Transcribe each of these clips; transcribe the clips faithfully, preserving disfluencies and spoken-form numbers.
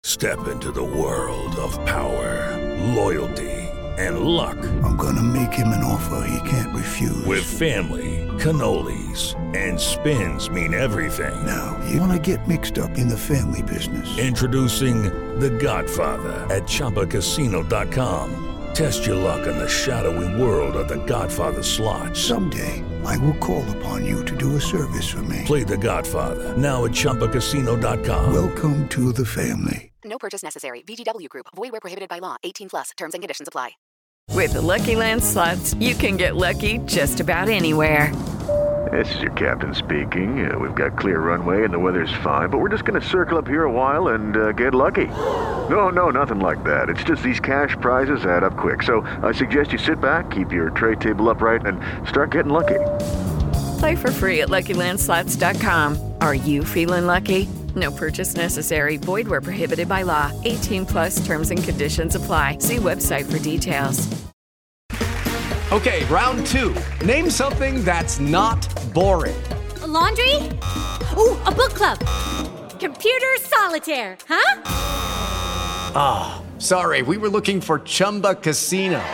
Step into the world of power, loyalty, and luck. I'm gonna make him an offer he can't refuse. With family, cannolis, and spins mean everything. Now, you wanna get mixed up in the family business. Introducing The Godfather at Chumba Casino dot com. Test your luck in the shadowy world of The Godfather slot. Someday, I will call upon you to do a service for me. Play The Godfather now at Chumba Casino dot com. Welcome to the family. No purchase necessary. V G W Group. Void where prohibited by law. eighteen plus. Terms and conditions apply. With the Lucky Land Slots, you can get lucky just about anywhere. This is your captain speaking. Uh, we've got clear runway and the weather's fine, but we're just going to circle up here a while and uh, get lucky. No, no, nothing like that. It's just these cash prizes add up quick. So I suggest you sit back, keep your tray table upright, and start getting lucky. Play for free at Lucky Land Slots dot com. Are you feeling lucky? No purchase necessary. Void where prohibited by law. eighteen plus terms and conditions apply. See website for details. Okay, round two. Name something that's not boring. A laundry? Ooh, a book club. Computer solitaire, huh? Ah, oh, sorry. We were looking for Chumba Casino.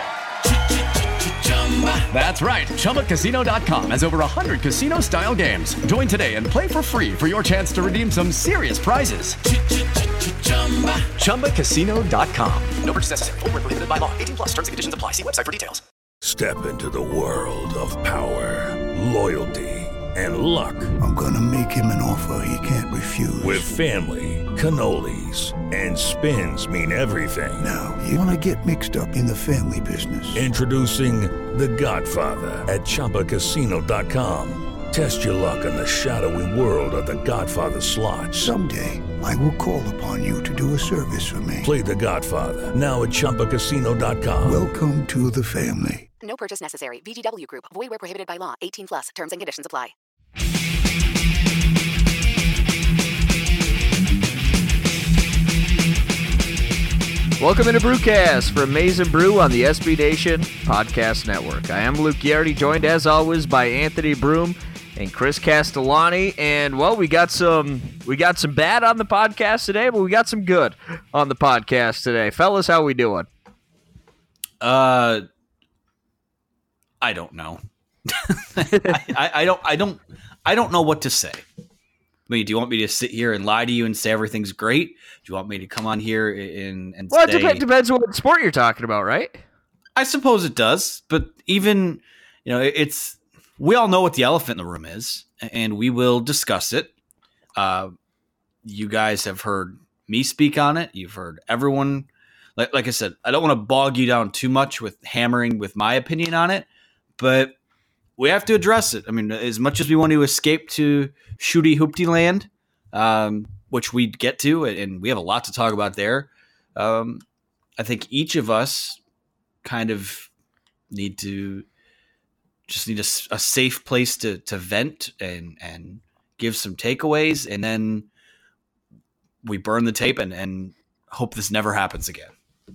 That's right. Chumba Casino dot com has over one hundred casino-style games. Join today and play for free for your chance to redeem some serious prizes. Chumba Casino dot com. No purchase necessary. Void where prohibited by law. eighteen plus. Terms and conditions apply. See website for details. Step into the world of power, loyalty, and luck. I'm gonna make him an offer he can't refuse. With family, cannolis, and spins mean everything. Now, you wanna get mixed up in the family business. Introducing The Godfather at Chumba Casino dot com. Test your luck in the shadowy world of The Godfather slot. Someday, I will call upon you to do a service for me. Play The Godfather now at Chumba Casino dot com. Welcome to the family. No purchase necessary. V G W Group. Void where prohibited by law. eighteen plus. Terms and conditions apply. Welcome into Brewcast from Maize and Brew on the S B Nation Podcast Network. I am Luke Giardi, joined as always by Anthony Broom and Chris Castellani. And well, we got some we got some bad on the podcast today, but we got some good on the podcast today. Fellas, how we doing? Uh, I don't know. I, I, I don't. I don't. I don't know what to say. I mean, do you want me to sit here and lie to you and say everything's great? Do you want me to come on here and and well, say... it depends, depends on what sport you're talking about, right? I suppose it does, but even you know, it's we all know what the elephant in the room is, and we will discuss it. Uh, you guys have heard me speak on it. You've heard everyone. Like, like I said, I don't want to bog you down too much with hammering with my opinion on it, but we have to address it. I mean, as much as we want to escape to shooty hoopty land, um, which we get to, and we have a lot to talk about there. Um, I think each of us kind of need to just need a, a safe place to to vent and and give some takeaways, and then we burn the tape and, and hope this never happens again.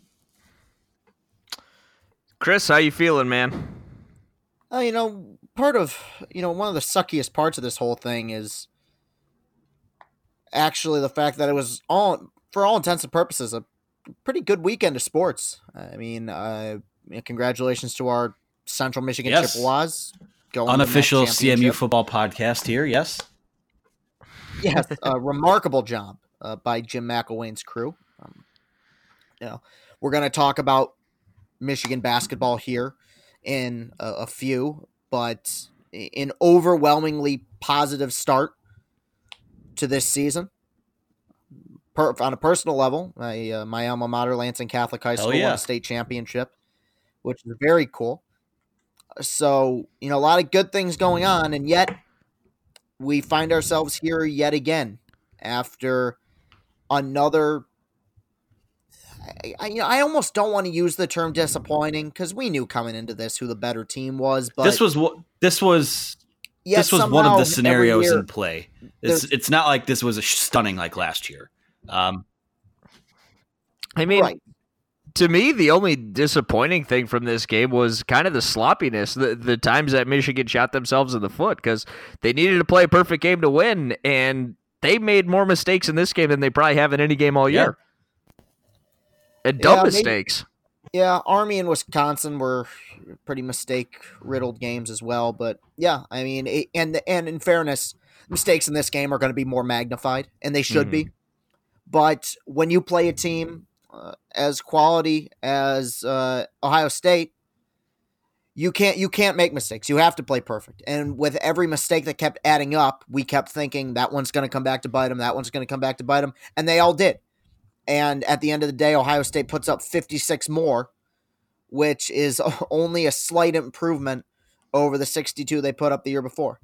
Chris, how you feeling, man? Uh, you know, part of, you know, one of the suckiest parts of this whole thing is actually the fact that it was all, for all intents and purposes, a pretty good weekend of sports. I mean, uh, congratulations to our Central Michigan yes. Chippewas. Going Unofficial C M U football podcast here, yes? Yes, a remarkable job uh, by Jim McElwain's crew. Um, you know, we're going to talk about Michigan basketball here in a, a few, but an overwhelmingly positive start to this season. Per, on a personal level, my, uh, my alma mater, Lansing Catholic High School, yeah. won a state championship, which is very cool. So, you know, a lot of good things going on, and yet we find ourselves here yet again after another. I, I, you know, I almost don't want to use the term disappointing because we knew coming into this who the better team was. But this was what this was. This was one of the scenarios in play. It's it's not like this was a stunning like last year. Um, I mean, right. To me, the only disappointing thing from this game was kind of the sloppiness, the, the times that Michigan shot themselves in the foot, because they needed to play a perfect game to win, and they made more mistakes in this game than they probably have in any game all year. And dumb Yeah, maybe- mistakes. Yeah, Army and Wisconsin were pretty mistake-riddled games as well. But yeah, I mean, it, and and in fairness, mistakes in this game are going to be more magnified, and they should Mhm. be. But when you play a team uh, as quality as uh, Ohio State, you can't you can't make mistakes. You have to play perfect. And with every mistake that kept adding up, we kept thinking that one's going to come back to bite them. That one's going to come back to bite them, and they all did. And at the end of the day, Ohio State puts up fifty-six more, which is only a slight improvement over the sixty-two they put up the year before.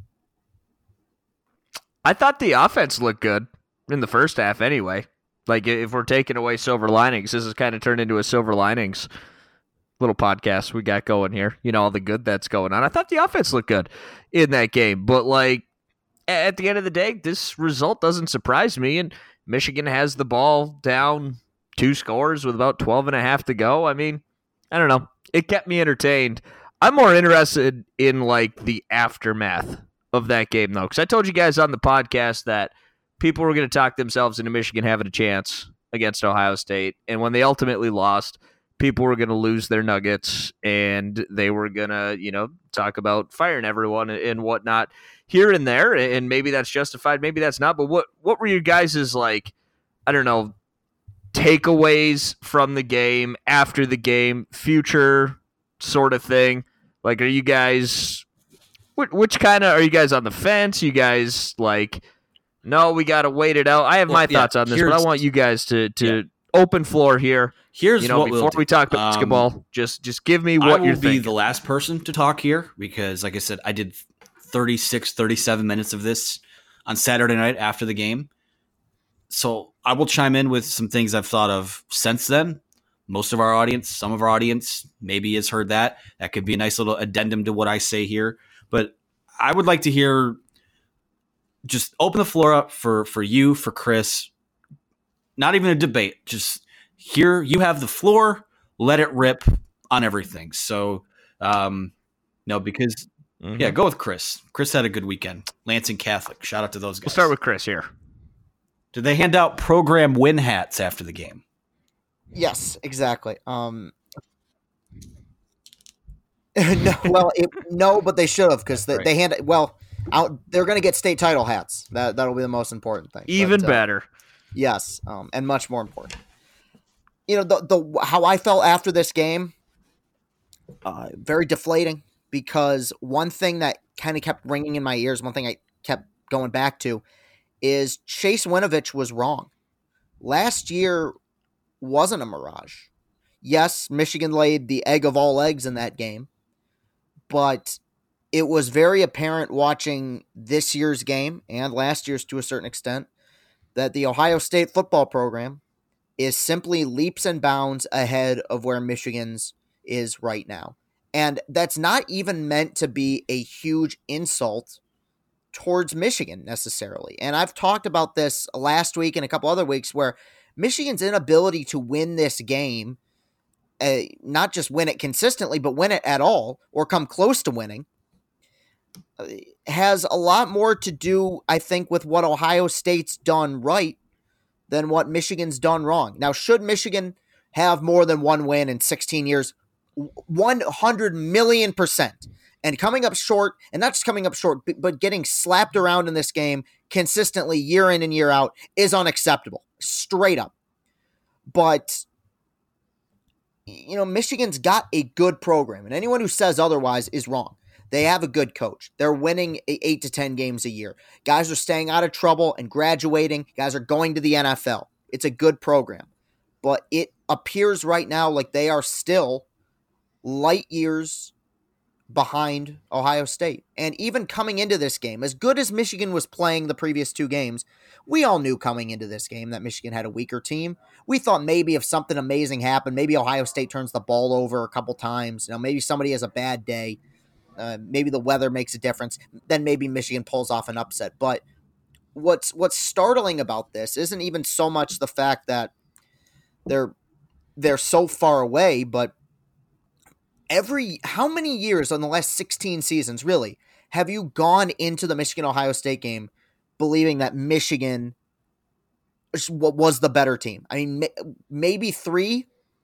I thought the offense looked good in the first half anyway. Like, if we're taking away silver linings, this has kind of turned into a silver linings little podcast we got going here. You know, all the good that's going on. I thought the offense looked good in that game. But, like, at the end of the day, this result doesn't surprise me. And Michigan has the ball down two scores with about twelve and a half to go. I mean, I don't know. It kept me entertained. I'm more interested in, like, the aftermath of that game, though, because I told you guys on the podcast that people were going to talk themselves into Michigan having a chance against Ohio State. And when they ultimately lost, people were going to lose their nuggets, and they were going to, you know, talk about firing everyone and whatnot here and there. And maybe that's justified, maybe that's not. But what, what were your guys' like, I don't know, takeaways from the game, after the game, future sort of thing? Like, are you guys, which, which kind of, are you guys on the fence? You guys like, no, we got to wait it out? I have Well, my yeah, thoughts on this, but I want you guys to, to yeah. open floor here. Here's you know, what before we'll we talk um, basketball, just just give me what I will you're be thinking. the last person to talk here because, like I said, I did thirty-six, thirty-seven minutes of this on Saturday night after the game. So I will chime in with some things I've thought of since then. Most of our audience, some of our audience maybe has heard that. That could be a nice little addendum to what I say here. But I would like to hear, just open the floor up for, for you, for Chris. Not even a debate, just here, you have the floor, let it rip on everything. So, um, no, because, mm-hmm. yeah, go with Chris. Chris had a good weekend. Lansing Catholic. Shout out to those guys. We'll start with Chris here. Did they hand out program win hats after the game? Yes, exactly. Um, no, well, it, no, but they should have because they, right. they hand well, out, they're going to get state title hats. That, that'll be the most important thing. Even but, uh, better. Yes, um, and much more important. You know, the the how I felt after this game, uh, very deflating, because one thing that kind of kept ringing in my ears, one thing I kept going back to, is Chase Winovich was wrong. Last year wasn't a mirage. Yes, Michigan laid the egg of all eggs in that game, but it was very apparent watching this year's game, and last year's to a certain extent, that the Ohio State football program is simply leaps and bounds ahead of where Michigan's is right now. And that's not even meant to be a huge insult towards Michigan necessarily. And I've talked about this last week and a couple other weeks where Michigan's inability to win this game, uh, not just win it consistently, but win it at all or come close to winning, uh, has a lot more to do, I think, with what Ohio State's done right than what Michigan's done wrong. Now, should Michigan have more than one win in sixteen years? one hundred million percent. And coming up short, and not just coming up short, but getting slapped around in this game consistently year in and year out is unacceptable. Straight up. But, you know, Michigan's got a good program, and anyone who says otherwise is wrong. They have a good coach. They're winning eight to ten games a year. Guys are staying out of trouble and graduating. Guys are going to the N F L. It's a good program. But it appears right now like they are still light years behind Ohio State. And even coming into this game, as good as Michigan was playing the previous two games, we all knew coming into this game that Michigan had a weaker team. We thought maybe if something amazing happened, maybe Ohio State turns the ball over a couple times, you know, maybe somebody has a bad day, uh, maybe the weather makes a difference, then maybe Michigan pulls off an upset. But what's what's startling about this isn't even so much the fact that they're they're so far away, but every how many years on the last sixteen seasons, really, have you gone into the Michigan-Ohio State game believing that Michigan was the better team? I mean, maybe three,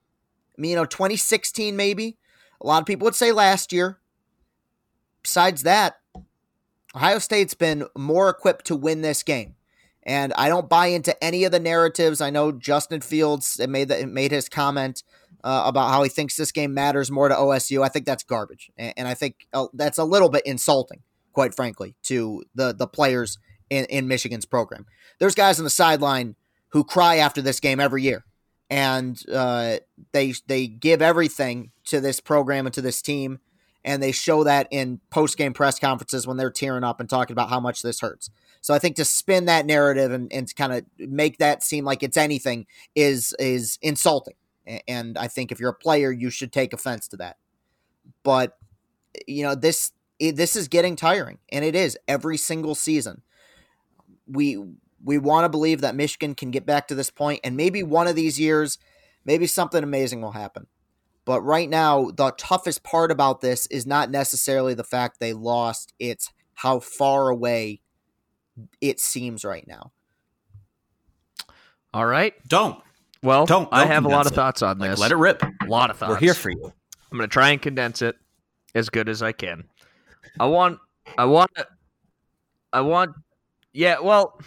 I mean, you know, twenty sixteen maybe. A lot of people would say last year. Besides that, Ohio State's been more equipped to win this game. And I don't buy into any of the narratives. I know Justin Fields made the, made his comment uh, about how he thinks this game matters more to O S U. I think that's garbage. And, and I think uh, that's a little bit insulting, quite frankly, to the, the players in, in Michigan's program. There's guys on the sideline who cry after this game every year. And uh, they they give everything to this program and to this team. And they show that in post-game press conferences when they're tearing up and talking about how much this hurts. So I think to spin that narrative and, and to kind of make that seem like it's anything is is insulting. And I think if you're a player, you should take offense to that. But, you know, this it, this is getting tiring. And it is every single season. We we want to believe that Michigan can get back to this point. And maybe one of these years, maybe something amazing will happen. But right now, the toughest part about this is not necessarily the fact they lost. It's how far away it seems right now. All right. Don't. Well, don't. I don't have a lot of it. thoughts on Like, this. let it rip. A lot of thoughts. We're here for you. I'm going to try and condense it as good as I can. I want, I want, I want, yeah, well,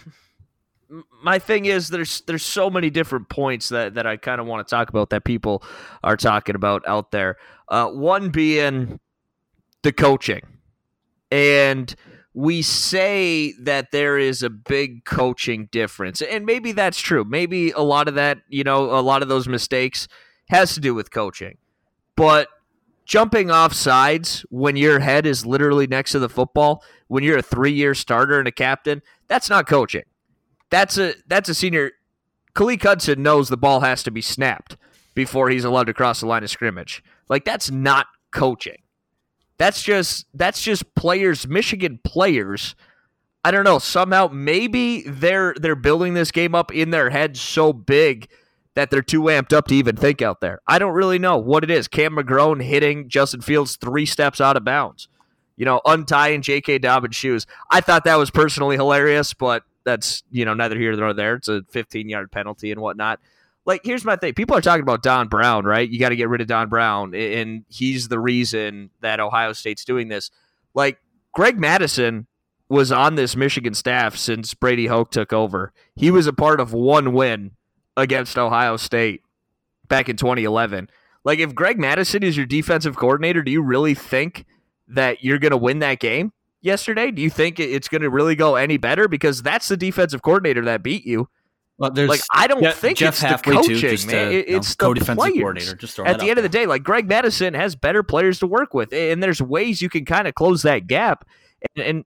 my thing is there's there's so many different points that, that I kind of want to talk about that people are talking about out there. Uh, one being the coaching. And we say that there is a big coaching difference. And maybe that's true. Maybe a lot of that, you know, a lot of those mistakes has to do with coaching. But jumping off sides when your head is literally next to the football, when you're a three-year starter and a captain, that's not coaching. That's a that's a senior. Khaleke Hudson knows the ball has to be snapped before he's allowed to cross the line of scrimmage. Like, that's not coaching. That's just that's just players, Michigan players. I don't know. Somehow, maybe they're they're building this game up in their head so big that they're too amped up to even think out there. I don't really know what it is. Cam McGrone hitting Justin Fields three steps out of bounds. You know, untying J K. Dobbins' shoes. I thought that was personally hilarious, but that's, you know, neither here nor there. It's a fifteen-yard penalty and whatnot. Like, here's my thing. People are talking about Don Brown, right? You got to get rid of Don Brown, and he's the reason that Ohio State's doing this. Like, Greg Madison was on this Michigan staff since Brady Hoke took over. He was a part of one win against Ohio State back in twenty eleven. Like, if Greg Madison is your defensive coordinator, do you really think that you're going to win that game yesterday? Do you think it's going to really go any better? Because that's the defensive coordinator that beat you. Well, there's like, I don't Jeff, think Jeff it's the coaching, too, just man. a, It, you know, it's the co-defensive players. coordinator. Just At the end of the day, like, Greg Madison has better players to work with, and there's ways you can kind of close that gap. And, and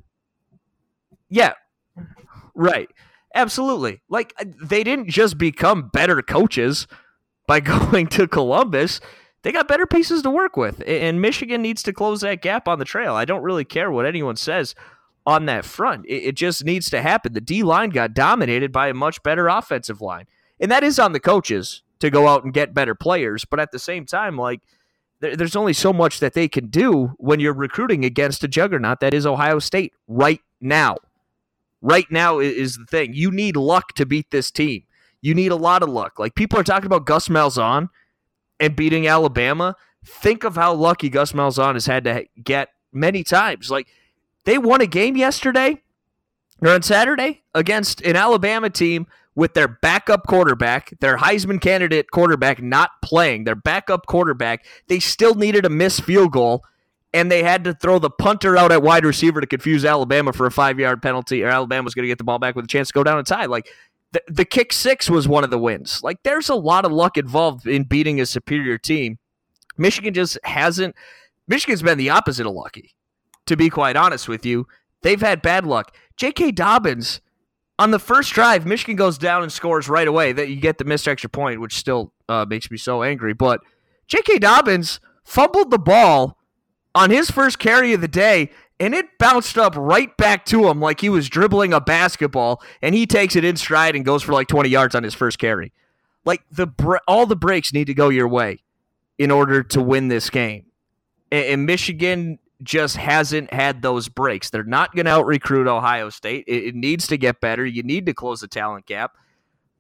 yeah, right, absolutely. Like, they didn't just become better coaches by going to Columbus. They got better pieces to work with, and Michigan needs to close that gap on the trail. I don't really care what anyone says on that front. It, it just needs to happen. The D-line got dominated by a much better offensive line, and that is on the coaches to go out and get better players, but at the same time, like, there, there's only so much that they can do when you're recruiting against a juggernaut that is Ohio State right now. Right now is the thing. You need luck to beat this team. You need a lot of luck. Like, people are talking about Gus Malzahn and beating Alabama. Think of how lucky Gus Malzahn has had to get many times. Like, they won a game yesterday or on Saturday against an Alabama team with their backup quarterback, their Heisman candidate quarterback not playing, their backup quarterback. They still needed a missed field goal, and they had to throw the punter out at wide receiver to confuse Alabama for a five-yard penalty, or Alabama was going to get the ball back with a chance to go down and tie. Like, The, the kick six was one of the wins. Like, there's a lot of luck involved in beating a superior team. Michigan just hasn't. Michigan's been the opposite of lucky, to be quite honest with you. They've had bad luck. J K. Dobbins, on the first drive, Michigan goes down and scores right away. That you get the missed extra point, which still uh, makes me so angry. But J K. Dobbins fumbled the ball on his first carry of the day, and it bounced up right back to him like he was dribbling a basketball, and he takes it in stride and goes for like twenty yards on his first carry. Like, the all the breaks need to go your way in order to win this game. And, and Michigan just hasn't had those breaks. They're not going to out-recruit Ohio State. It, it needs to get better. You need to close the talent gap.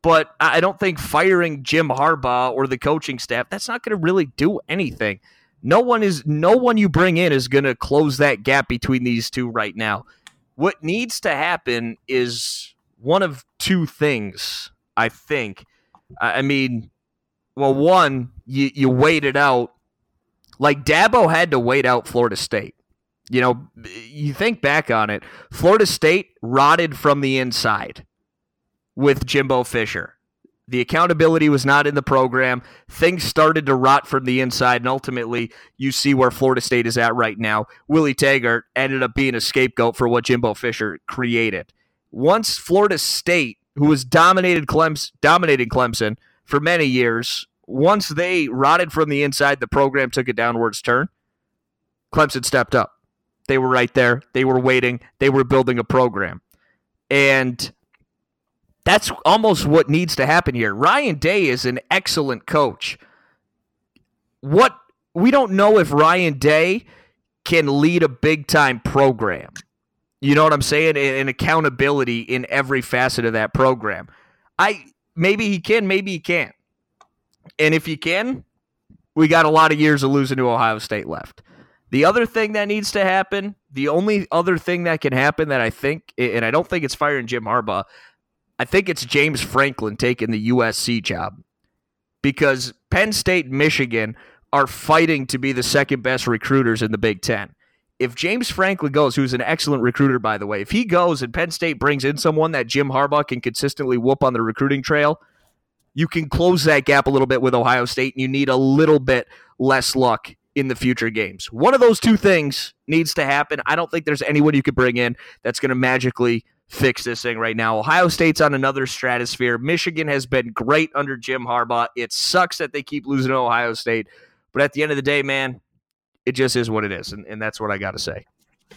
But I don't think firing Jim Harbaugh or the coaching staff, that's not going to really do anything. No one is, no one you bring in is going to close that gap between these two right now. What needs to happen is one of two things, I think. I mean, well, one, you, you wait it out. Like Dabo had to wait out Florida State. You know, you think back on it, Florida State rotted from the inside with Jimbo Fisher. The accountability was not in the program. Things started to rot from the inside, and ultimately you see where Florida State is at right now. Willie Taggart ended up being a scapegoat for what Jimbo Fisher created. Once Florida State, who was dominated Clemson, dominating Clemson for many years, once they rotted from the inside, the program took a downwards turn. Clemson stepped up. They were right there. They were waiting. They were building a program. And that's almost what needs to happen here. Ryan Day is an excellent coach. What we don't know if Ryan Day can lead a big-time program. You know what I'm saying? And accountability in every facet of that program. I maybe he can, maybe he can't. And if he can, we got a lot of years of losing to Ohio State left. The other thing that needs to happen, the only other thing that can happen that I think, and I don't think it's firing Jim Harbaugh, I think it's James Franklin taking the U S C job, because Penn State and Michigan are fighting to be the second best recruiters in the Big Ten. If James Franklin goes, who's an excellent recruiter, by the way, if he goes and Penn State brings in someone that Jim Harbaugh can consistently whoop on the recruiting trail, you can close that gap a little bit with Ohio State, and you need a little bit less luck in the future games. One of those two things needs to happen. I don't think there's anyone you could bring in that's going to magically fix this thing right now. Ohio State's on another stratosphere. Michigan has been great under Jim Harbaugh. It sucks that they keep losing to Ohio State, but at the end of the day, man, it just is what it is, and, and that's what I got to say.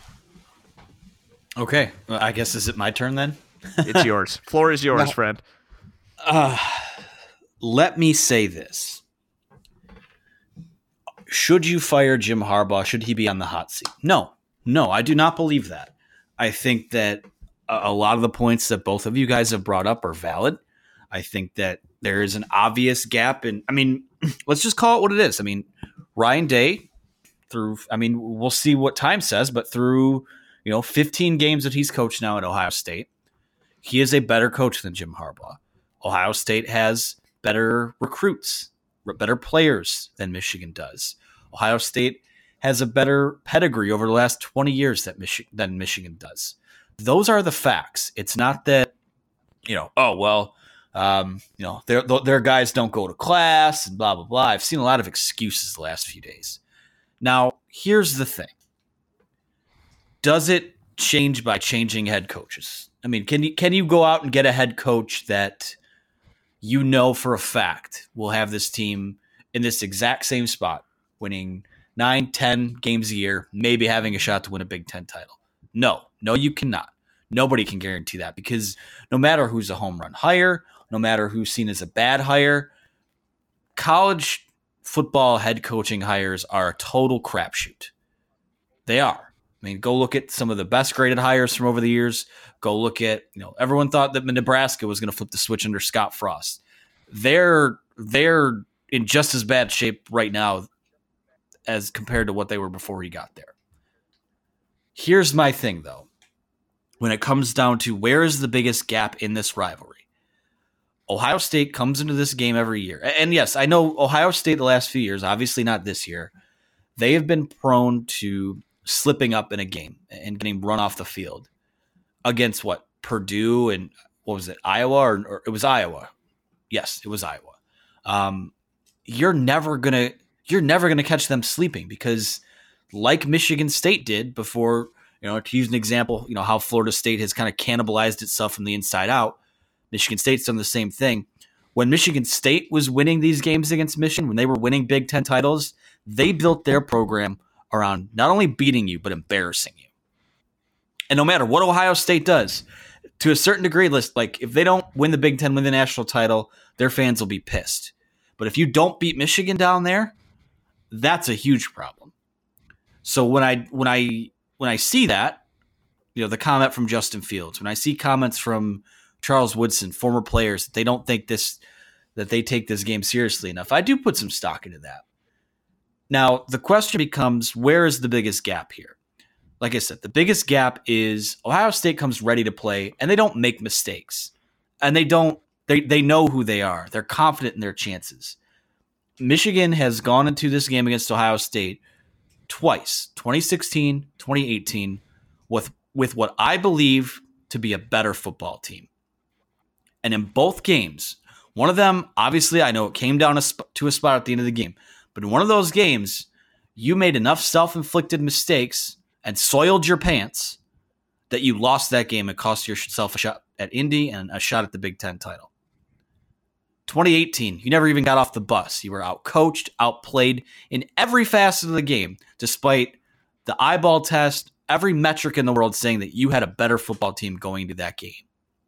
Okay, well, I guess is it my turn then? It's yours. Floor is yours, no. friend. Uh, let me say this. Should you fire Jim Harbaugh? Should he be on the hot seat? No, no, I do not believe that. I think that a lot of the points that both of you guys have brought up are valid. I think that there is an obvious gap in, I mean, let's just call it what it is. I mean, Ryan Day, through, I mean, we'll see what time says, but through, you know, fifteen games that he's coached now at Ohio State, he is a better coach than Jim Harbaugh. Ohio State has better recruits, better players than Michigan does. Ohio State has a better pedigree over the last twenty years that Michi- than Michigan does. Those are the facts. It's not that, you know, oh, well, um, you know, their their guys don't go to class and blah, blah, blah. I've seen a lot of excuses the last few days. Now, here's the thing. Does it change by changing head coaches? I mean, can you, can you go out and get a head coach that you know for a fact will have this team in this exact same spot, winning nine, ten games a year, maybe having a shot to win a Big Ten title? No, no, you cannot. Nobody can guarantee that, because no matter who's a home run hire, no matter who's seen as a bad hire, college football head coaching hires are a total crapshoot. They are. I mean, go look at some of the best graded hires from over the years. Go look at, you know, everyone thought that Nebraska was going to flip the switch under Scott Frost. They're they're in just as bad shape right now as compared to what they were before he got there. Here's my thing, though. When it comes down to where is the biggest gap in this rivalry, Ohio State comes into this game every year. And yes, I know Ohio State the last few years, obviously not this year, they have been prone to slipping up in a game and getting run off the field against what? Purdue and what was it? Iowa or, or it was Iowa. Yes, it was Iowa. Um, you're never gonna you're never gonna catch them sleeping, because like Michigan State did before, you know, to use an example, you know, how Florida State has kind of cannibalized itself from the inside out. Michigan State's done the same thing. When Michigan State was winning these games against Michigan, when they were winning Big Ten titles, they built their program around not only beating you, but embarrassing you. And no matter what Ohio State does, to a certain degree, like if they don't win the Big Ten, win the national title, their fans will be pissed. But if you don't beat Michigan down there, that's a huge problem. So when I when I when I see that, you know, the comment from Justin Fields, when I see comments from Charles Woodson, former players, they don't think this, that they take this game seriously enough. I do put some stock into that. Now, the question becomes, where is the biggest gap here? Like I said, the biggest gap is Ohio State comes ready to play, and they don't make mistakes. And they don't, they, they know who they are. They're confident in their chances. Michigan has gone into this game against Ohio State twice, twenty sixteen, twenty eighteen, with, with what I believe to be a better football team. And in both games, one of them, obviously, I know it came down to a spot at the end of the game, but in one of those games, you made enough self-inflicted mistakes and soiled your pants that you lost that game and cost yourself a shot at Indy and a shot at the Big Ten title. twenty eighteen, you never even got off the bus. You were outcoached, outplayed in every facet of the game, despite the eyeball test, every metric in the world saying that you had a better football team going into that game.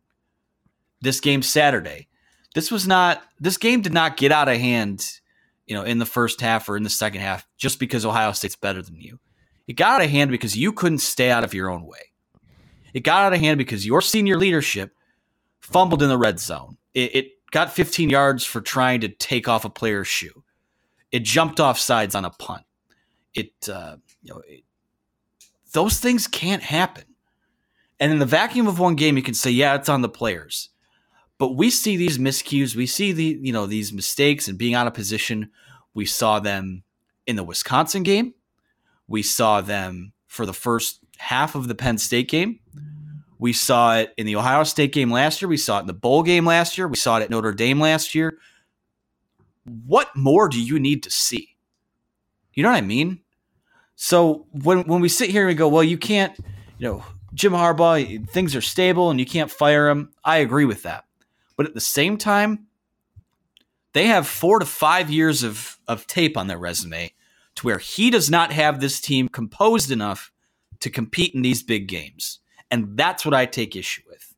This game Saturday, this was not, this game did not get out of hand, you know, in the first half or in the second half just because Ohio State's better than you. It got out of hand because you couldn't stay out of your own way. It got out of hand because your senior leadership fumbled in the red zone. It, it got fifteen yards for trying to take off a player's shoe. It jumped off sides on a punt. It, uh, you know, it, those things can't happen. And in the vacuum of one game, you can say, yeah, it's on the players. But we see these miscues. We see the, you know, these mistakes and being out of position. We saw them in the Wisconsin game. We saw them for the first half of the Penn State game. We saw it in the Ohio State game last year. We saw it in the bowl game last year. We saw it at Notre Dame last year. What more do you need to see? You know what I mean? So when when we sit here and we go, well, you can't, you know, Jim Harbaugh, things are stable and you can't fire him. I agree with that. But at the same time, they have four to five years of, of tape on their resume to where he does not have this team composed enough to compete in these big games. And that's what I take issue with.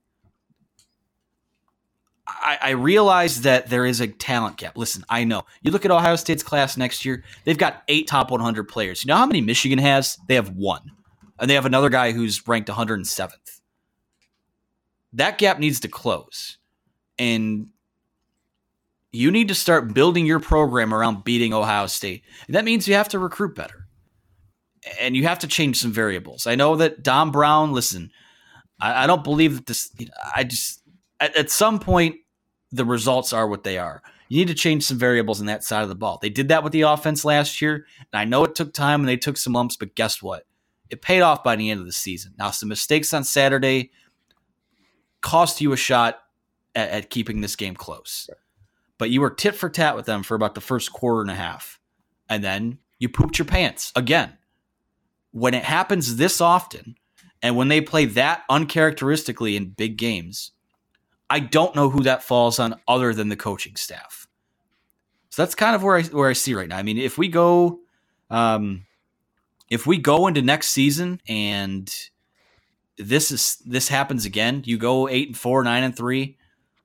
I, I realize that there is a talent gap. Listen, I know. You look at Ohio State's class next year, they've got eight top one hundred players. You know how many Michigan has? They have one. And they have another guy who's ranked one hundred seventh. That gap needs to close. And you need to start building your program around beating Ohio State. And that means you have to recruit better. And you have to change some variables. I know that Don Brown, listen, I, I don't believe that this, you know, I just, at, at some point, the results are what they are. You need to change some variables in that side of the ball. They did that with the offense last year. And I know it took time and they took some lumps, but guess what? It paid off by the end of the season. Now, some mistakes on Saturday cost you a shot at, at keeping this game close. But you were tit for tat with them for about the first quarter and a half. And then you pooped your pants again. When it happens this often, and when they play that uncharacteristically in big games, I don't know who that falls on other than the coaching staff. So that's kind of where I where I see right now. I mean, if we go, um, if we go into next season and this is this happens again, you go eight and four, nine and three.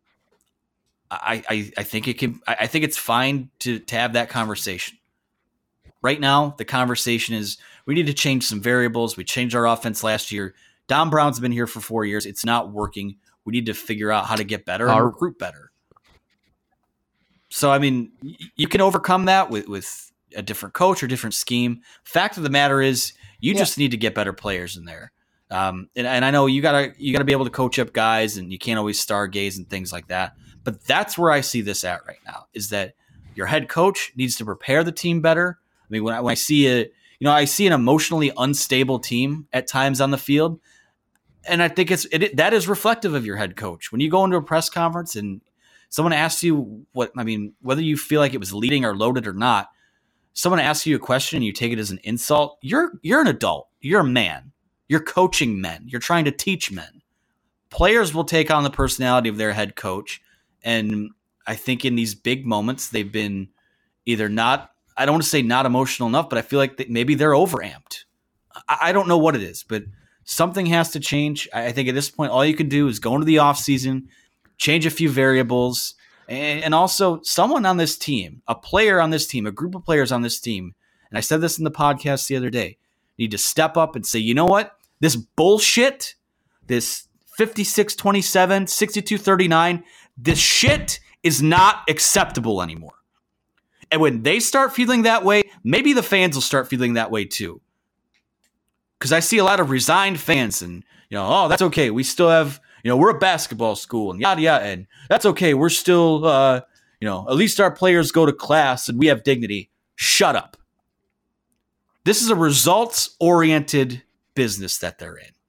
I I, I think it can. I think it's fine to to have that conversation. Right now, the conversation is we need to change some variables. We changed our offense last year. Don Brown's been here for four years. It's not working. We need to figure out how to get better and Our- recruit better. So, I mean, you can overcome that with, with a different coach or different scheme. Fact of the matter is, you yeah. just need to get better players in there. Um, and, and I know you gotta you gotta be able to coach up guys, and you can't always stargaze and things like that. But that's where I see this at right now. Is that your head coach needs to prepare the team better. I mean, when I, when I see a, you know, I see an emotionally unstable team at times on the field, and I think it's it, that is reflective of your head coach. When you go into a press conference and someone asks you what, I mean, whether you feel like it was leading or loaded or not, someone asks you a question and you take it as an insult. You're you're an adult. You're a man. You're coaching men. You're trying to teach men. Players will take on the personality of their head coach, and I think in these big moments they've been either not. I don't want to say not emotional enough, but I feel like maybe they're overamped. I, I don't know what it is, but something has to change. I, I think at this point, all you can do is go into the offseason, change a few variables, and, and also someone on this team, a player on this team, a group of players on this team, and I said this in the podcast the other day, need to step up and say, you know what? This bullshit, this fifty-six twenty-seven, sixty-two thirty-nine. This shit is not acceptable anymore. And when they start feeling that way, maybe the fans will start feeling that way too. Because I see a lot of resigned fans and, you know, oh, that's okay. We still have, you know, we're a basketball school and yada, yada. And that's okay. We're still, uh, you know, at least our players go to class and we have dignity. Shut up. This is a results-oriented business that they're in.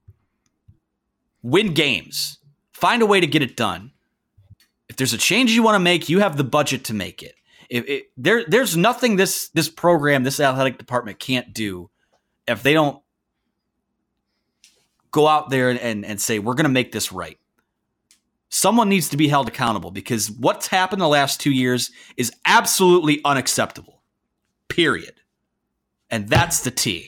Win games. Find a way to get it done. If there's a change you want to make, you have the budget to make it. If it there, there's nothing this this program, this athletic department can't do if they don't go out there and, and, and say, we're going to make this right. Someone needs to be held accountable because what's happened the last two years is absolutely unacceptable. Period. And that's the T.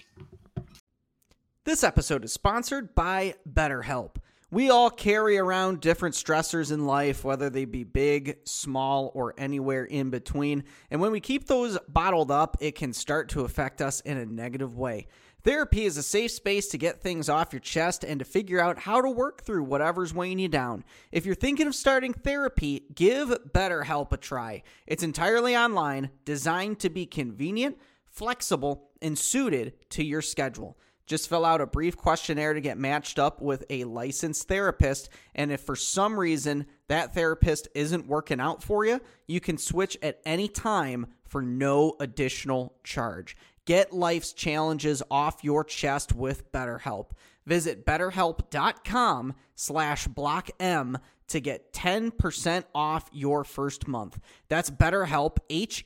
This episode is sponsored by BetterHelp. We all carry around different stressors in life, whether they be big, small, or anywhere in between. And when we keep those bottled up, it can start to affect us in a negative way. Therapy is a safe space to get things off your chest and to figure out how to work through whatever's weighing you down. If you're thinking of starting therapy, give BetterHelp a try. It's entirely online, designed to be convenient, flexible, and suited to your schedule. Just fill out a brief questionnaire to get matched up with a licensed therapist, and if for some reason that therapist isn't working out for you, you can switch at any time for no additional charge. Get life's challenges off your chest with BetterHelp. Visit betterhelp.com slash blockm to get ten percent off your first month. That's BetterHelp,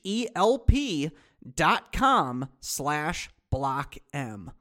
H-E-L-P dot com slash blockm.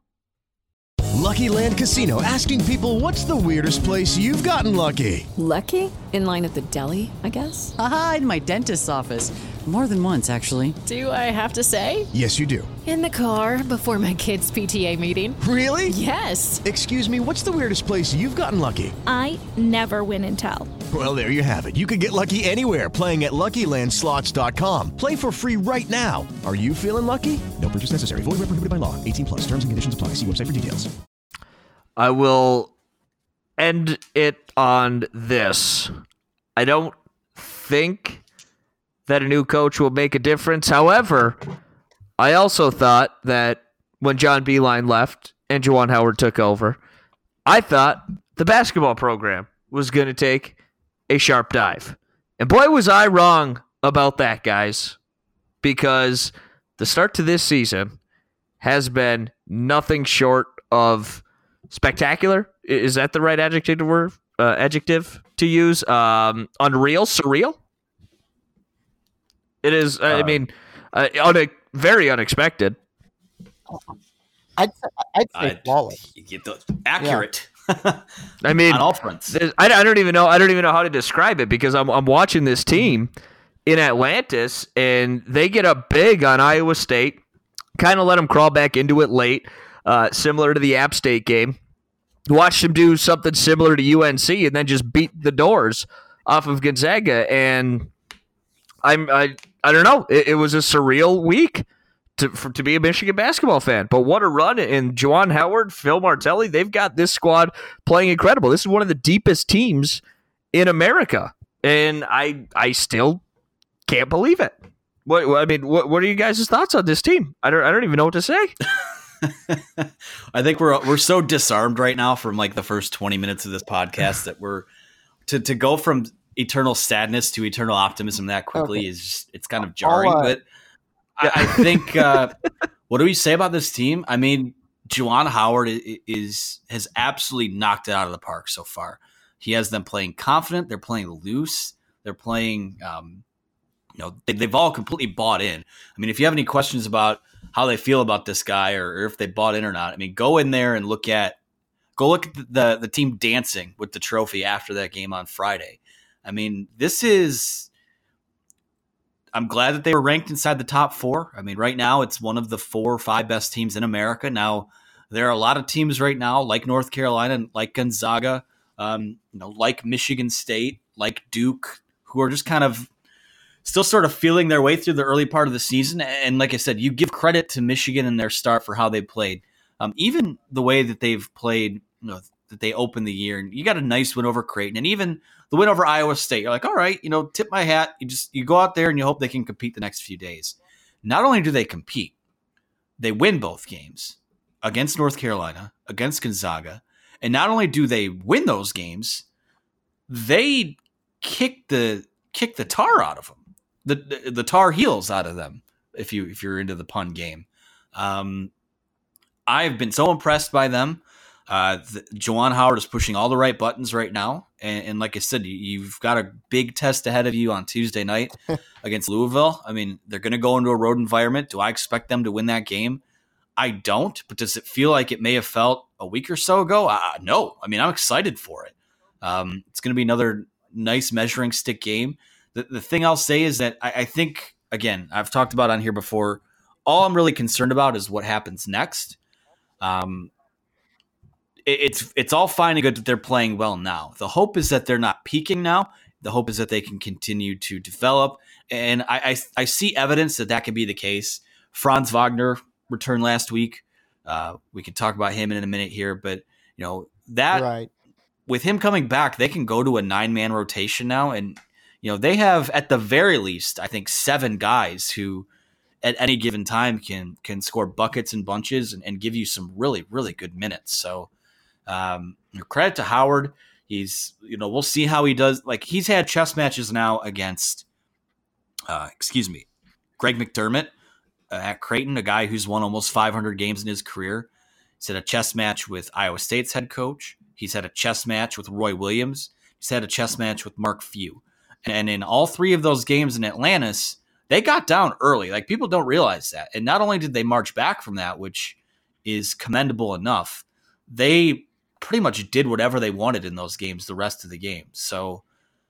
Lucky Land Casino, asking people, what's the weirdest place you've gotten lucky? Lucky? In line at the deli, I guess? Aha, in my dentist's office. More than once, actually. Do I have to say? Yes, you do. In the car before my kids' P T A meeting. Really? Yes. Excuse me, what's the weirdest place you've gotten lucky? I never win and tell. Well, there you have it. You can get lucky anywhere, playing at Lucky Land Slots dot com. Play for free right now. Are you feeling lucky? No purchase necessary. Void where prohibited by law. eighteen plus. Terms and conditions apply. See website for details. I will end it on this. I don't think that a new coach will make a difference. However, I also thought that when John Beilein left and Juwan Howard took over, I thought the basketball program was going to take a sharp dive. And boy, was I wrong about that, guys, because the start to this season has been nothing short of spectacular. Is that the right adjective to word, uh, adjective to use? Um, unreal, surreal. It is. Uh, I mean, uh, un- very unexpected. I'd I'd say flawless. You get the accurate. Yeah. I mean, on all fronts. I, I don't even know. I don't even know how to describe it because I'm I'm watching this team in Atlantis and they get up big on Iowa State. Kind of let them crawl back into it late. Uh, similar to the App State game. Watched them do something similar to U N C and then just beat the doors off of Gonzaga. And I'm I I don't know. It, it was a surreal week to for, to be a Michigan basketball fan. But what a run! And Juwan Howard, Phil Martelli, they've got this squad playing incredible. This is one of the deepest teams in America, and I I still can't believe it. What I mean, what what are you guys' thoughts on this team? I don't I don't even know what to say. I think we're we're so disarmed right now from like the first twenty minutes of this podcast that we're to to go from eternal sadness to eternal optimism that quickly okay. is just, it's kind of jarring. Uh, but I, I think uh, what do we say about this team? I mean, Juwan Howard is, is has absolutely knocked it out of the park so far. He has them playing confident. They're playing loose. They're playing. Um, you know, they, they've all completely bought in. I mean, if you have any questions about how they feel about this guy or, or if they bought in or not, I mean, go in there and look at go look at the, the the team dancing with the trophy after that game on Friday. I mean, this is I'm glad that they were ranked inside the top four. I mean, right now it's one of the four or five best teams in America. Now, there are a lot of teams right now like North Carolina, like Gonzaga, um, you know, like Michigan State, like Duke, who are just kind of still sort of feeling their way through the early part of the season. And like I said, you give credit to Michigan and their start for how they played. Um, even the way that they've played, you know, that they opened the year, and you got a nice win over Creighton, and even the win over Iowa State. You're like, all right, you know, tip my hat. You just you go out there and you hope they can compete the next few days. Not only do they compete, they win both games against North Carolina, against Gonzaga, and not only do they win those games, they kick the kick the tar out of them, the the, the Tar Heels out of them. If you if you're into the pun game, um, I've been so impressed by them. Uh, the, Juwan Howard is pushing all the right buttons right now, and, and like I said, you, you've got a big test ahead of you on Tuesday night against Louisville. I mean, they're going to go into a road environment. Do I expect them to win that game? I don't. But does it feel like it may have felt a week or so ago? Uh, no. I mean, I'm excited for it. Um, it's going to be another nice measuring stick game. The, the thing I'll say is that I, I think, again, I've talked about on here before, all I'm really concerned about is what happens next. Um, it, it's it's all fine and good that they're playing well now. The hope is that they're not peaking now. The hope is that they can continue to develop. And I, I, I see evidence that that can be the case. Franz Wagner returned last week. Uh, we can talk about him in a minute here, but you know that right. with him coming back, they can go to a nine-man rotation now, and you know they have at the very least, I think, seven guys who, at any given time, can can score buckets and bunches and, and give you some really really good minutes. So, um, credit to Howard. He's you know we'll see how he does. Like he's had chess matches now against, uh, excuse me, Greg McDermott. Uh, at Creighton, a guy who's won almost five hundred games in his career. He's had a chess match with Iowa State's head coach. He's had a chess match with Roy Williams. He's had a chess match with Mark Few. And in all three of those games in Atlantis, they got down early. Like, people don't realize that. And not only did they march back from that, which is commendable enough, they pretty much did whatever they wanted in those games the rest of the game. So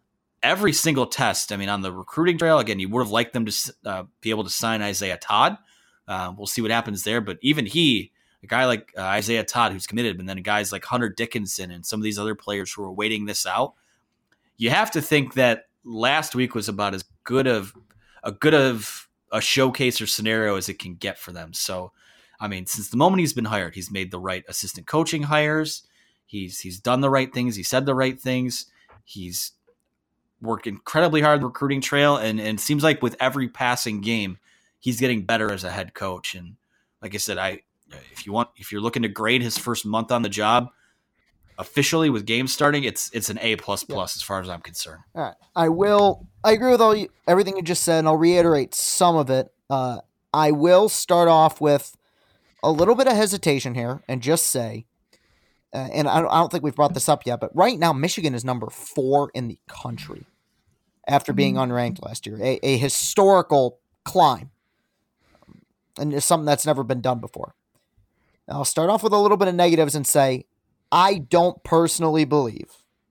every single test, I mean, on the recruiting trail, again, you would have liked them to uh, be able to sign Isaiah Todd. Uh, we'll see what happens there. But even he, a guy like uh, Isaiah Todd, who's committed, and then guys like Hunter Dickinson and some of these other players who are waiting this out, you have to think that last week was about as good of a good of a showcase or scenario as it can get for them. So, I mean, since the moment he's been hired, he's made the right assistant coaching hires. He's he's done the right things. He said the right things. He's worked incredibly hard on the recruiting trail, and, and it seems like with every passing game, he's getting better as a head coach. And like I said, I if you want if you're looking to grade his first month on the job officially with games starting, it's it's an A plus plus as far as I'm concerned. All right, I will. I agree with all you, everything you just said, and I'll reiterate some of it. Uh, I will start off with a little bit of hesitation here, and just say, uh, and I don't, I don't think we've brought this up yet, but right now Michigan is number four in the country after being unranked last year, a, a historical climb, and it's something that's never been done before. Now, I'll start off with a little bit of negatives and say, I don't personally believe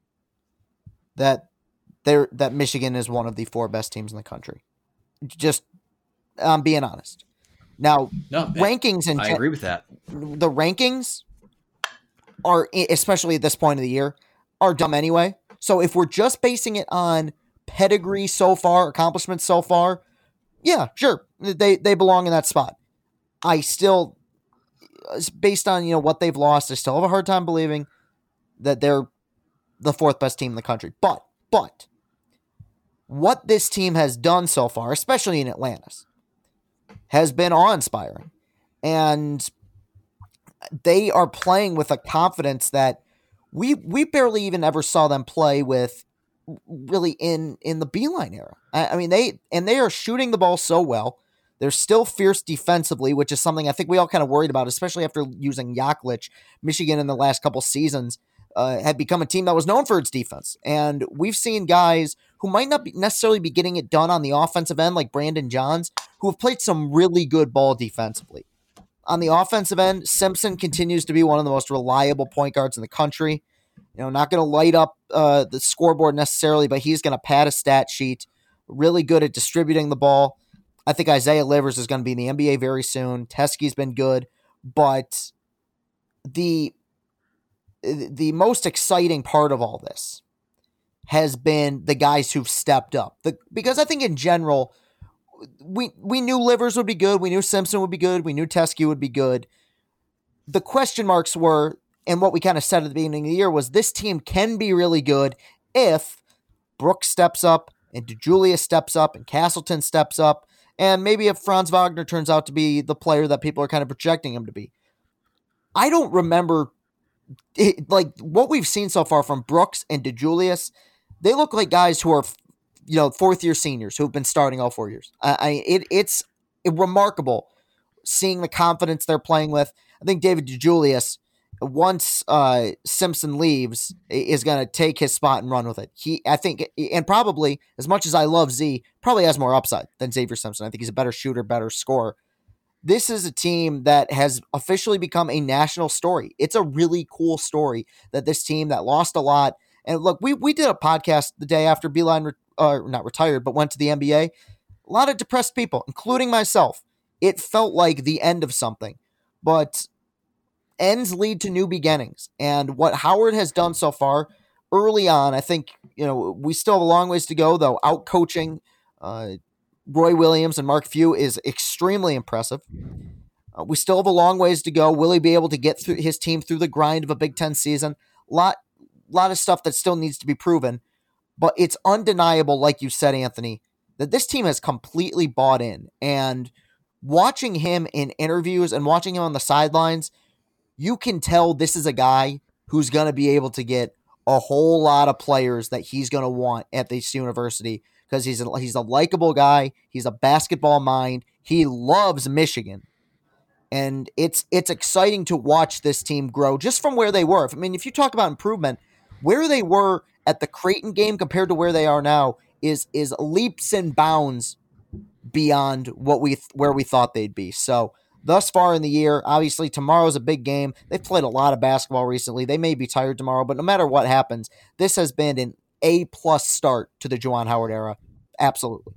that there that Michigan is one of the four best teams in the country. Just, I'm being honest. Now, no, rankings and I agree with that. The rankings are, especially at this point of the year, are dumb anyway. So if we're just basing it on pedigree so far, accomplishments so far, yeah, sure, they they belong in that spot. I still, based on you know what they've lost, I still have a hard time believing that they're the fourth best team in the country. But but what this team has done so far, especially in Atlantis, has been awe-inspiring, and they are playing with a confidence that we we barely even ever saw them play with. Really in in the Beeline era. I, I mean, they and they are shooting the ball so well. They're still fierce defensively, which is something I think we all kind of worried about, especially after using Yaklich. Michigan in the last couple seasons uh, had become a team that was known for its defense. And we've seen guys who might not be necessarily be getting it done on the offensive end, like Brandon Johns, who have played some really good ball defensively. On the offensive end, Simpson continues to be one of the most reliable point guards in the country. You know, not going to light up uh, the scoreboard necessarily, but he's going to pad a stat sheet. Really good at distributing the ball. I think Isaiah Livers is going to be in the N B A very soon. Teskey's been good, but the the most exciting part of all this has been the guys who've stepped up. The, because I think in general, we we knew Livers would be good. We knew Simpson would be good. We knew Teskey would be good. The question marks were, and what we kind of said at the beginning of the year was this team can be really good if Brooks steps up and DeJulius steps up and Castleton steps up, and maybe if Franz Wagner turns out to be the player that people are kind of projecting him to be. I don't remember it, like what we've seen so far from Brooks and DeJulius. They look like guys who are, you know, fourth year seniors who've been starting all four years. I, I it, it's remarkable seeing the confidence they're playing with. I think David DeJulius, once uh, Simpson leaves, is going to take his spot and run with it. He, I think, and probably, as much as I love Z, probably has more upside than Xavier Simpson. I think he's a better shooter, better scorer. This is a team that has officially become a national story. It's a really cool story that this team that lost a lot. And look, we we did a podcast the day after Beilein, re- uh, not retired, but went to the N B A. A lot of depressed people, including myself. It felt like the end of something. But ends lead to new beginnings. And what Howard has done so far early on, I think, you know, we still have a long ways to go, though. Out coaching uh, Roy Williams and Mark Few is extremely impressive. Uh, we still have a long ways to go. Will he be able to get through his team through the grind of a Big Ten season? Lot, lot of stuff that still needs to be proven. But it's undeniable, like you said, Anthony, that this team has completely bought in. And watching him in interviews and watching him on the sidelines, you can tell this is a guy who's going to be able to get a whole lot of players that he's going to want at this university because he's a, he's a likable guy. He's a basketball mind. He loves Michigan. And it's it's exciting to watch this team grow just from where they were. I mean, if you talk about improvement, where they were at the Creighton game compared to where they are now is is leaps and bounds beyond what we where we thought they'd be. So thus far in the year, obviously tomorrow's a big game. They've played a lot of basketball recently. They may be tired tomorrow, but no matter what happens, this has been an A-plus start to the Juwan Howard era. Absolutely.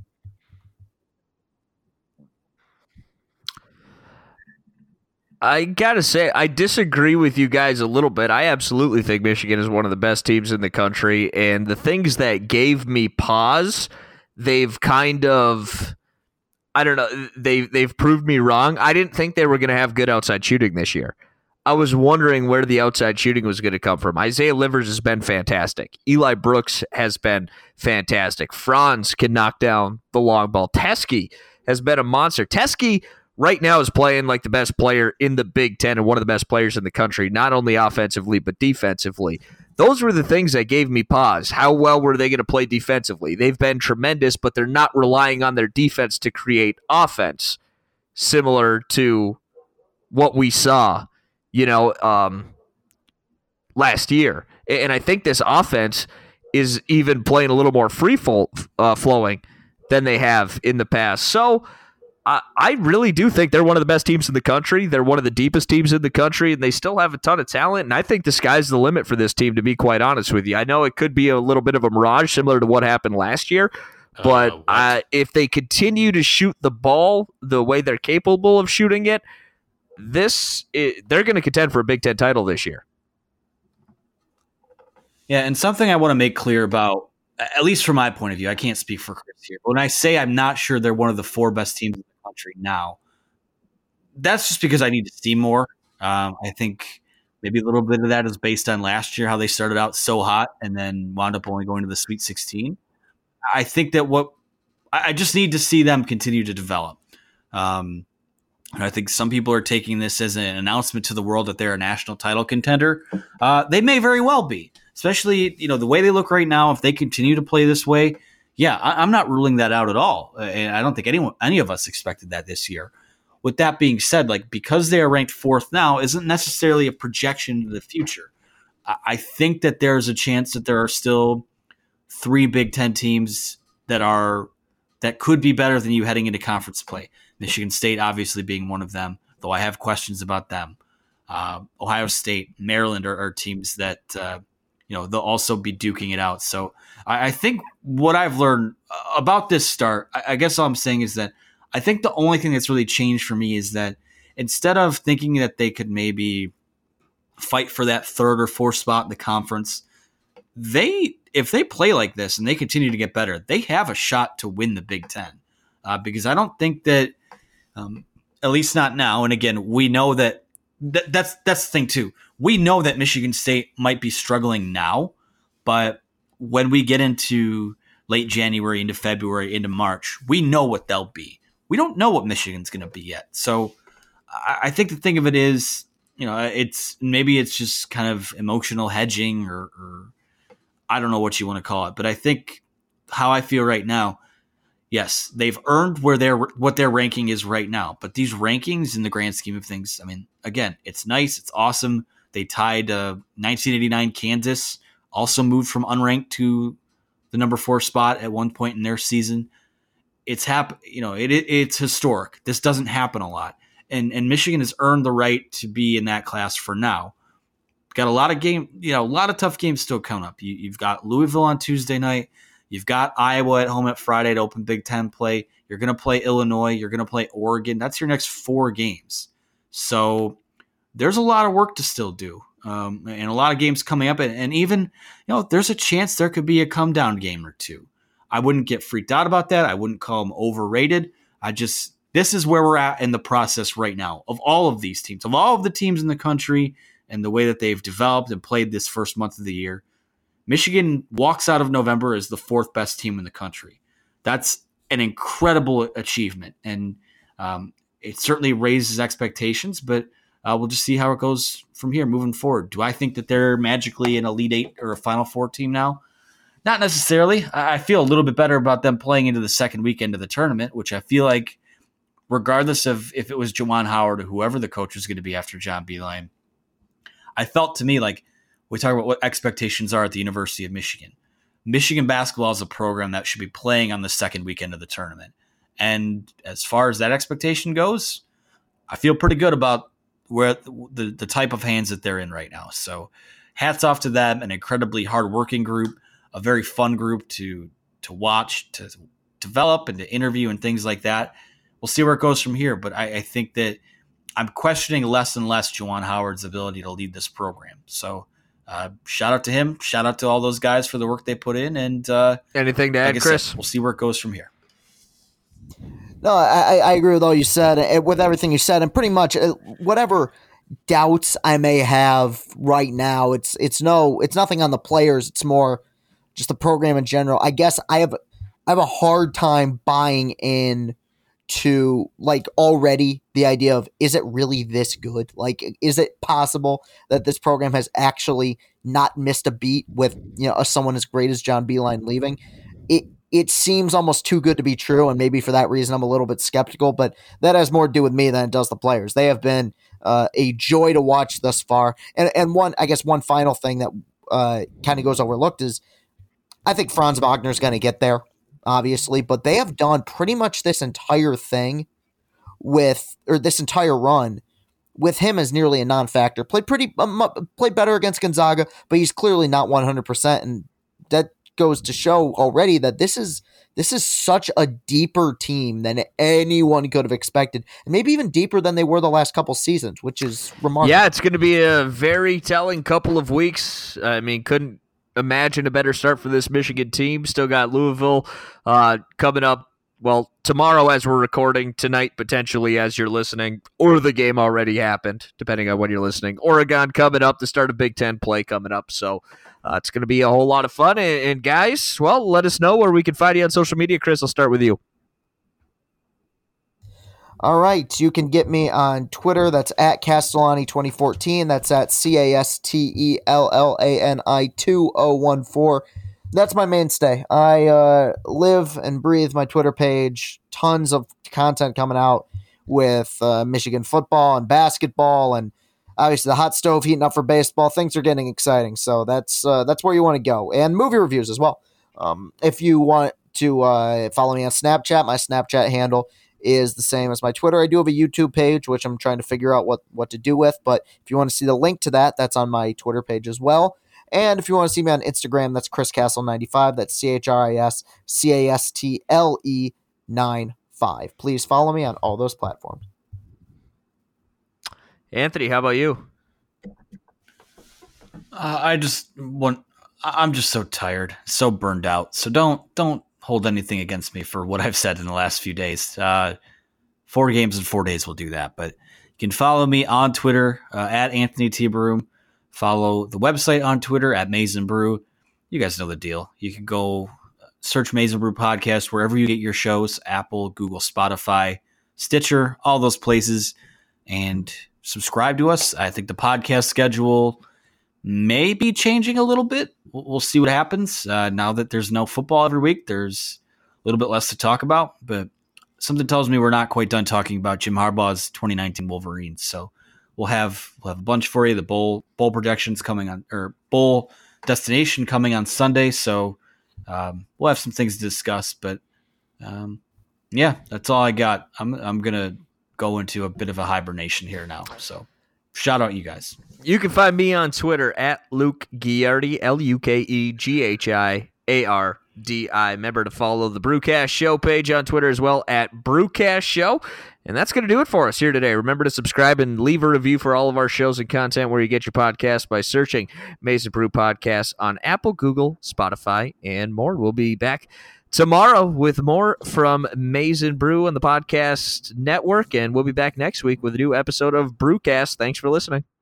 I gotta say, I disagree with you guys a little bit. I absolutely think Michigan is one of the best teams in the country, and the things that gave me pause, they've kind of... I don't know. They, they've proved me wrong. I didn't think they were going to have good outside shooting this year. I was wondering where the outside shooting was going to come from. Isaiah Livers has been fantastic. Eli Brooks has been fantastic. Franz can knock down the long ball. Teske has been a monster. Teske right now is playing like the best player in the Big Ten and one of the best players in the country, not only offensively but defensively. Those were the things that gave me pause. How well were they going to play defensively? They've been tremendous, but they're not relying on their defense to create offense, similar to what we saw, you know, um, last year. And I think this offense is even playing a little more free uh, flowing than they have in the past. So I, I really do think they're one of the best teams in the country. They're one of the deepest teams in the country, and they still have a ton of talent. And I think the sky's the limit for this team, to be quite honest with you. I know it could be a little bit of a mirage, similar to what happened last year. But uh, uh, if they continue to shoot the ball the way they're capable of shooting it, this it, they're going to contend for a Big Ten title this year. Yeah, and something I want to make clear about, at least from my point of view, I can't speak for Chris here. When I say I'm not sure they're one of the four best teams in the country now, that's just because I need to see more. Um, I think maybe a little bit of that is based on last year, how they started out so hot and then wound up only going to the Sweet sixteen. I think that what I just need to see them continue to develop. Um, and I think some people are taking this as an announcement to the world that they're a national title contender. Uh, they may very well be, especially, you know, the way they look right now. If they continue to play this way, yeah, I, I'm not ruling that out at all. And I don't think anyone, any of us expected that this year. With that being said, like, because they are ranked fourth now isn't necessarily a projection into the future. I, I think that there's a chance that there are still three Big Ten teams that are that could be better than you heading into conference play. Michigan State obviously being one of them, though I have questions about them. Uh, Ohio State, Maryland are, are teams that uh, you know they'll also be duking it out. So I, I think what I've learned about this start, I, I guess all I'm saying is that I think the only thing that's really changed for me is that instead of thinking that they could maybe fight for that third or fourth spot in the conference, they if they play like this and they continue to get better, they have a shot to win the Big Ten. Uh, because I don't think that, um, at least not now, and again, we know that th- that's that's the thing too. We know that Michigan State might be struggling now, but when we get into late January, into February, into March, we know what they'll be. We don't know what Michigan's going to be yet. So I, I think the thing of it is, you know, it's maybe it's just kind of emotional hedging, or, or I don't know what you want to call it, but I think how I feel right now, yes, they've earned where their what their ranking is right now. But these rankings, in the grand scheme of things, I mean, again, it's nice, it's awesome. They tied uh, nineteen eighty-nine Kansas, also moved from unranked to the number four spot at one point in their season. It's hap- you know, it, it it's historic. This doesn't happen a lot, and and Michigan has earned the right to be in that class for now. Got a lot of game, you know, a lot of tough games still coming up. You, you've got Louisville on Tuesday night. You've got Iowa at home at Friday to open Big Ten play. You're going to play Illinois. You're going to play Oregon. That's your next four games. So there's a lot of work to still do, um, and a lot of games coming up. And, and even, you know, there's a chance there could be a come down game or two. I wouldn't get freaked out about that. I wouldn't call them overrated. I just, this is where we're at in the process right now of all of these teams, of all of the teams in the country, and the way that they've developed and played this first month of the year. Michigan walks out of November as the fourth best team in the country. That's an incredible achievement, and um, it certainly raises expectations, but uh, we'll just see how it goes from here moving forward. Do I think that they're magically an Elite Eight or a Final Four team now? Not necessarily. I feel a little bit better about them playing into the second weekend of the tournament, which I feel like, regardless of if it was Juwan Howard or whoever the coach was going to be after John Beilein, I felt to me like we talk about what expectations are at the University of Michigan. Michigan basketball is a program that should be playing on the second weekend of the tournament. And as far as that expectation goes, I feel pretty good about where the, the type of hands that they're in right now. So hats off to them, an incredibly hardworking group, a very fun group to to watch, to develop, and to interview and things like that. We'll see where it goes from here. But I, I think that I'm questioning less and less Juwan Howard's ability to lead this program. So uh, shout out to him. Shout out to all those guys for the work they put in. And uh, anything to add, like Chris? Said, we'll see where it goes from here. No, I, I agree with all you said, with everything you said, and pretty much whatever doubts I may have right now, it's it's no, it's nothing on the players. It's more just the program in general. I guess I have I have a hard time buying in to like already the idea of, is it really this good? Like, is it possible that this program has actually not missed a beat with, you know, someone as great as John Beilein leaving? It it seems almost too good to be true, and maybe for that reason I'm a little bit skeptical, but that has more to do with me than it does the players. They have been uh, a joy to watch thus far. And and one, I guess one final thing that uh, kind of goes overlooked is I think Franz Wagner is going to get there, obviously, but they have done pretty much this entire thing with, or this entire run with him as nearly a non-factor. Played pretty, um, played better against Gonzaga, but he's clearly not one hundred percent, and that goes to show already that this is this is such a deeper team than anyone could have expected, and maybe even deeper than they were the last couple seasons, which is remarkable. Yeah, it's going to be a very telling couple of weeks. I mean, couldn't imagine a better start for this Michigan team. Still got Louisville uh, coming up, well, tomorrow as we're recording, tonight potentially as you're listening, or the game already happened, depending on when you're listening. Oregon coming up, the start of Big Ten play coming up, so uh, it's going to be a whole lot of fun. And, and guys, well, let us know where we can find you on social media. Chris, I'll start with you. All right, you can get me on Twitter. That's at Castellani twenty fourteen. That's at C A S T E L L A N I two oh one four. That's my mainstay. I uh, live and breathe my Twitter page. Tons of content coming out with uh, Michigan football and basketball, and obviously the hot stove heating up for baseball. Things are getting exciting, so that's uh, that's where you want to go. And movie reviews as well. Um, if you want to uh, follow me on Snapchat, my Snapchat handle is the same as my Twitter. I do have a YouTube page, which I'm trying to figure out what, what to do with, but if you want to see the link to that, that's on my Twitter page as well. And if you want to see me on Instagram, that's Chris Castle ninety-five. That's C H R I S C A S T L E nine five. Please follow me on all those platforms. Anthony, how about you? Uh, I just want, I'm just so tired, so burned out. So don't, don't, hold anything against me for what I've said in the last few days. Uh, four games in four days will do that, but can follow me on Twitter uh, at Anthony T. Broom. Follow the website on Twitter at Maize and Brew. You guys know the deal. You can go search Maize and Brew Podcast wherever you get your shows, Apple, Google, Spotify, Stitcher, all those places, and subscribe to us. I think the podcast schedule may be changing a little bit. We'll see what happens. Uh, now that there's no football every week, there's a little bit less to talk about, but something tells me we're not quite done talking about Jim Harbaugh's twenty nineteen Wolverines. So we'll have we'll have a bunch for you. The bowl bowl projections coming on, or bowl destination coming on Sunday. So um, we'll have some things to discuss. But um, yeah, that's all I got. I'm I'm gonna go into a bit of a hibernation here now. So shout out you guys. You can find me on Twitter at Luke Ghiardi, L U K E G H I A R D I. Remember to follow the Brewcast Show page on Twitter as well at Brewcast Show. And that's going to do it for us here today. Remember to subscribe and leave a review for all of our shows and content where you get your podcast by searching Maize and Brew Podcasts on Apple, Google, Spotify, and more. We'll be back tomorrow with more from Maize and Brew on the podcast network, and we'll be back next week with a new episode of Brewcast. Thanks for listening.